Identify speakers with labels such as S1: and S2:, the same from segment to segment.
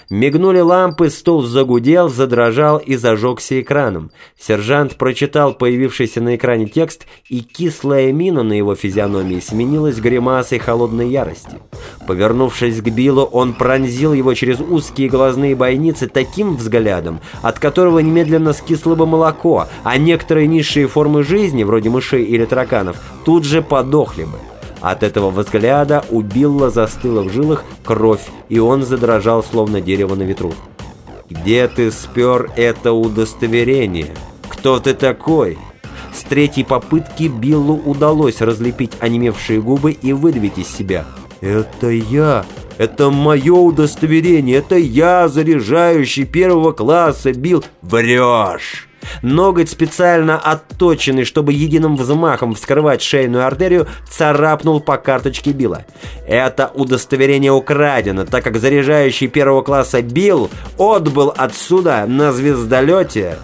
S1: Мигнули лампы, стол загудел, задрожал и зажегся экраном. Сержант прочитал появившийся на экране текст, и кислая мина на его физиономии сменилась гримасой холодной ярости. Повернувшись к Биллу, он пронзил его через узкие глазные бойницы таким взглядом, от которого немедленно скисло бы молоко, а некоторые низшие формы жизни, вроде мышей или тараканов, тут же подохли бы. От этого взгляда у Билла застыла в жилах кровь, и он задрожал, словно дерево на ветру. «Где ты спер это удостоверение? Кто ты такой?» С третьей попытки Биллу удалось разлепить онемевшие губы и выдавить из себя: «Это я! Это мое удостоверение! Это я, заряжающий 1 класса, Билл!» «Врешь!» Ноготь, специально отточенный, чтобы единым взмахом вскрывать шейную артерию, царапнул по карточке Билла. Это удостоверение украдено, так как заряжающий 1 класса Билл отбыл отсюда на звездолете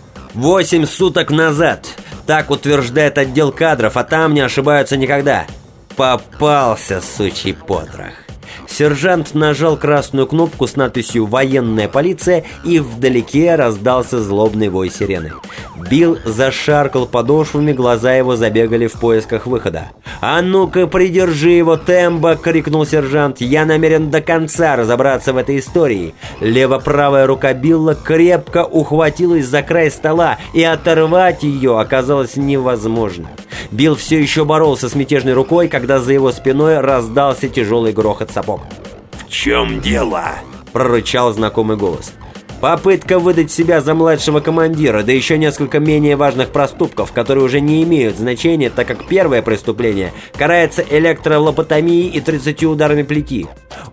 S1: 8 суток назад. Так утверждает отдел кадров, а там не ошибаются никогда. Попался, сучий потрох. Сержант нажал красную кнопку с надписью «Военная полиция», и вдалеке раздался злобный вой сирены. Билл зашаркал подошвами, глаза его забегали в поисках выхода. «А ну-ка, придержи его, Тембо!» — крикнул сержант. «Я намерен до конца разобраться в этой истории». Лево-правая рука Билла крепко ухватилась за край стола, и оторвать ее оказалось невозможно. Билл все еще боролся с мятежной рукой, когда за его спиной раздался тяжелый грохот сапог.
S2: «В чем дело?» –
S1: прорычал знакомый голос. Попытка выдать себя за младшего командира, да еще несколько менее важных проступков, которые уже не имеют значения, так как первое преступление карается электролопотомией и 30 ударами плети.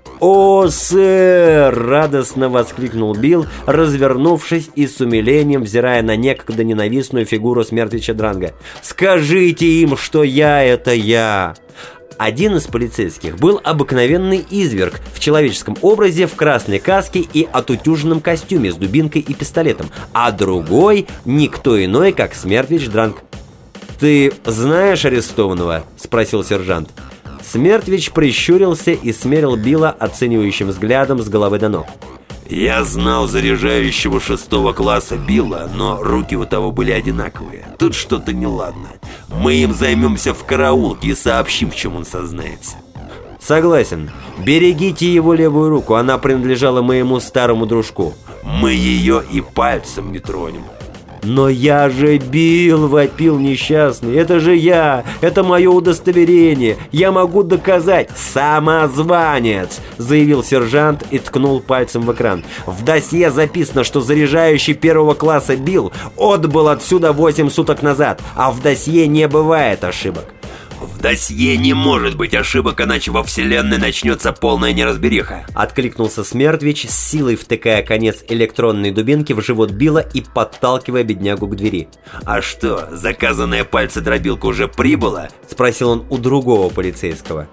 S1: «О, сэр!» – радостно воскликнул Билл, развернувшись и с умилением взирая на некогда ненавистную фигуру Смертвича Дранга. «Скажите им, что я – это я!» Один из полицейских был обыкновенный изверг в человеческом образе, в красной каске и отутюженном костюме с дубинкой и пистолетом, а другой – никто иной, как Смертвич Дранг. «Ты знаешь арестованного?» – спросил сержант. Смертвич прищурился и смерил Билла оценивающим взглядом с головы до ног.
S2: «Я знал заряжающего 6 класса Билла, но руки у того были одинаковые. Тут что-то неладно. Мы им займемся в караулке и сообщим, в чем он сознается».
S1: «Согласен. Берегите его левую руку, она принадлежала моему старому дружку».
S2: «Мы ее и пальцем не тронем».
S1: «Но я же Билл!» – вопил несчастный. «Это же я! Это мое удостоверение! Я могу доказать!» «Самозванец!» – заявил сержант и ткнул пальцем в экран. «В досье записано, что заряжающий 1 класса Билл отбыл отсюда 8 суток назад, а в досье не бывает ошибок».
S2: «В досье не может быть ошибок, иначе во вселенной начнется полная неразбериха», —
S1: откликнулся Смертвич, с силой втыкая конец электронной дубинки в живот Билла и подталкивая беднягу к двери.
S2: «А что, заказанная пальцедробилка уже прибыла?»
S1: — спросил он у другого полицейского.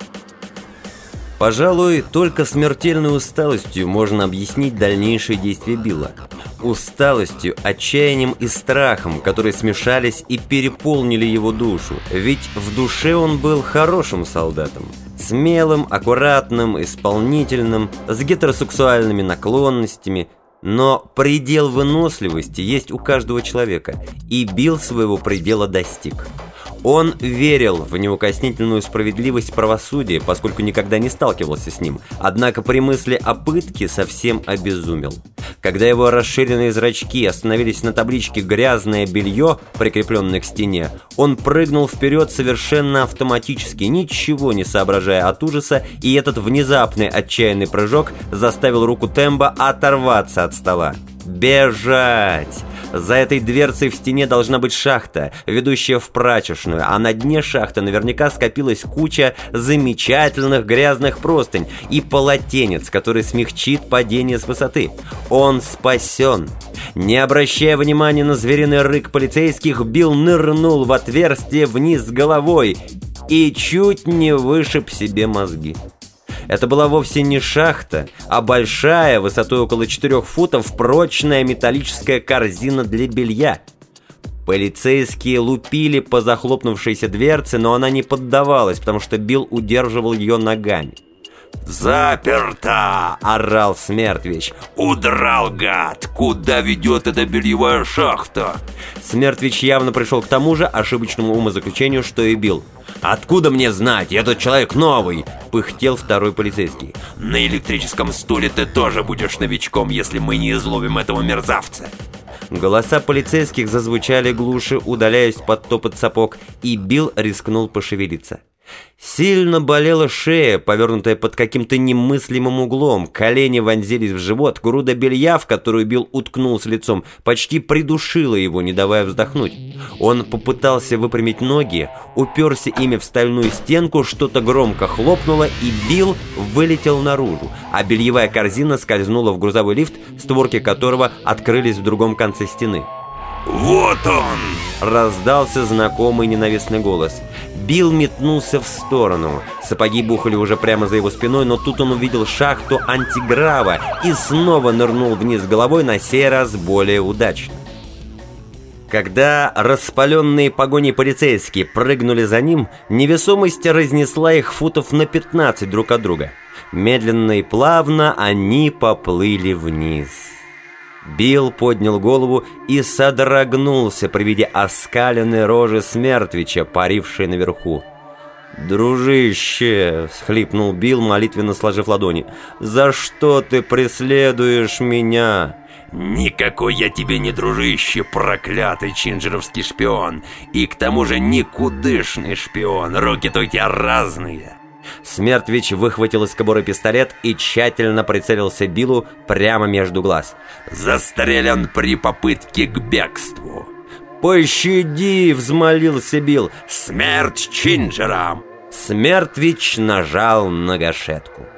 S1: Пожалуй, только смертельной усталостью можно объяснить дальнейшие действия Билла. Усталостью, отчаянием и страхом, которые смешались и переполнили его душу. Ведь в душе он был хорошим солдатом. Смелым, аккуратным, исполнительным, с гетеросексуальными наклонностями. Но предел выносливости есть у каждого человека, и Билл своего предела достиг. Он верил в неукоснительную справедливость правосудия, поскольку никогда не сталкивался с ним, однако при мысли о пытке совсем обезумел. Когда его расширенные зрачки остановились на табличке «Грязное белье», прикрепленное к стене, он прыгнул вперед совершенно автоматически, ничего не соображая от ужаса, и этот внезапный отчаянный прыжок заставил руку Тембо оторваться от стола. Бежать! За этой дверцей в стене должна быть шахта, ведущая в прачечную, а на дне шахты наверняка скопилась куча замечательных грязных простынь и полотенец, который смягчит падение с высоты. Он спасен. Не обращая внимания на звериный рык полицейских, Билл нырнул в отверстие вниз головой и чуть не вышиб себе мозги. Это была вовсе не шахта, а большая, высотой около 4 футов, прочная металлическая корзина для белья. Полицейские лупили по захлопнувшейся дверце, но она не поддавалась, потому что Билл удерживал ее ногами.
S2: «Заперто!» – орал Смертвич. «Удрал, гад! Куда ведет эта бельевая шахта?»
S1: Смертвич явно пришел к тому же ошибочному умозаключению, что и Билл. «Откуда мне знать? Я тут человек новый!» – пыхтел второй полицейский.
S2: «На электрическом стуле ты тоже будешь новичком, если мы не изловим этого мерзавца!»
S1: Голоса полицейских зазвучали глуше, удаляясь под топот сапог, и Билл рискнул пошевелиться. Сильно болела шея, повернутая под каким-то немыслимым углом, колени вонзились в живот, груда белья, в которую Билл уткнулся лицом, почти придушила его, не давая вздохнуть. Он попытался выпрямить ноги, уперся ими в стальную стенку, что-то громко хлопнуло, и Билл вылетел наружу, а бельевая корзина скользнула в грузовой лифт, створки которого открылись в другом конце стены.
S2: «Вот он!»
S1: — раздался знакомый ненавистный голос. Билл метнулся в сторону. Сапоги бухали уже прямо за его спиной, но тут он увидел шахту антиграва и снова нырнул вниз головой, на сей раз более удачно. Когда распаленные погоней полицейские прыгнули за ним, невесомость разнесла их футов на 15 друг от друга. Медленно и плавно они поплыли вниз. Билл поднял голову и содрогнулся при виде оскаленной рожи Смертвича, парившей наверху. «Дружище!» — всхлипнул Билл, молитвенно сложив ладони. «За что ты преследуешь меня?»
S2: «Никакой я тебе не дружище, проклятый чинджеровский шпион. И к тому же никудышный шпион, руки-то у тебя разные».
S1: Смертвич выхватил из кобуры пистолет и тщательно прицелился Биллу прямо между глаз.
S2: «Застрелен при попытке к бегству».
S1: «Пощади!» — взмолился Билл.
S2: «Смерть Чинджерам!»
S1: Смертвич нажал на гашетку.